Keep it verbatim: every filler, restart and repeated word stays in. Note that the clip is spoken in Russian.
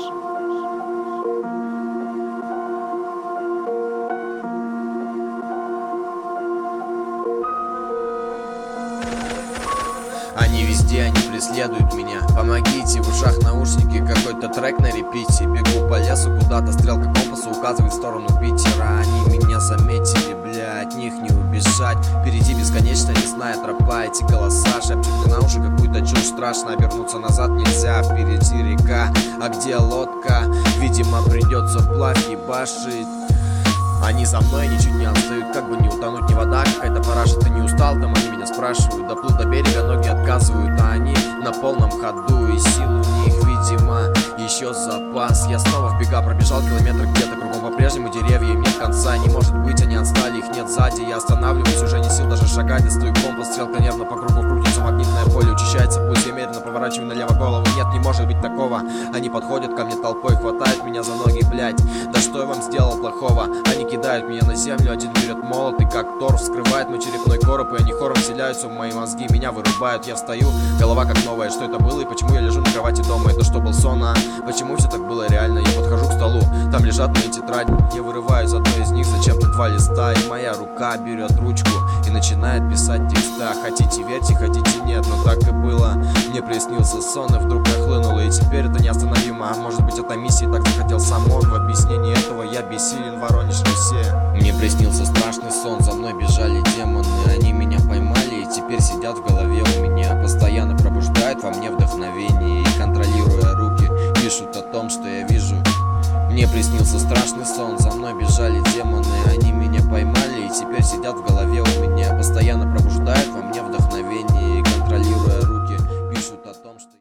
Они везде, они преследуют меня. Помогите, в ушах наушники, какой-то трек на репите. Бегу по лесу куда-то, стрелка компаса указывает в сторону Питера. Они меня заметили, бля, от них не убежать. Впереди бесконечно лесная тропа, эти голоса шепчут на уши какую-то чушь. Страшно обернуться назад нельзя, впереди река, а где лодка? Видимо, придется вплавь ебашить. Они за мной ничуть не отстают, как бы не утонуть, не вода какая-то параша. Ты не устал, там они меня спрашивают. Доплыл до берега, ноги отказывают, а они на полном ходу. И сил у них, видимо, еще запас. Я снова в бега пробежал километр где-то, кругом по-прежнему деревья, им нет конца. Не может быть, они отстали, их нет сзади. Я останавливаюсь, уже не сил даже шагать. Достаю компас, стрелка нервно по кругу крутится, магнитное поле учащается. Пусть я медленно поворачиваю налево голову. Нет, не может быть такого. Они подходят ко мне толпой, хватают меня за ноги, блять. Да что я вам сделал плохого? Они кидают меня на землю, один берет молот и как тор вскрывает мой черепной короб. И они хором вселяются в мои мозги, меня вырубают. Я встаю, голова как новая. Что это было и почему я лежу на кровати дома? Это что, был сон, а? Почему все так было реально? Я подхожу к столу, там лежат мои тетради. Я вырываю из одной из них зачем-то два листа. И моя рука берет ручку и начинает писать текста. Хотите верьте, хотите нет, но так и было. Мне приснился сон и вдруг нахлынуло. И теперь это неостановимо. А может быть, это миссия, так захотел сам он. В объяснении этого я бессилен, Воронеж, Россия. Мне приснился страшный сон, за мной бежали демоны. Они меня поймали и теперь сидят в голове у меня. Постоянно пробуждают во мне вдохновение. И контролируя руки, пишут о том, что я вижу. Мне приснился страшный сон, за мной бежали демоны. Они меня поймали и теперь сидят в голове у меня. Постоянно пробуждают во мне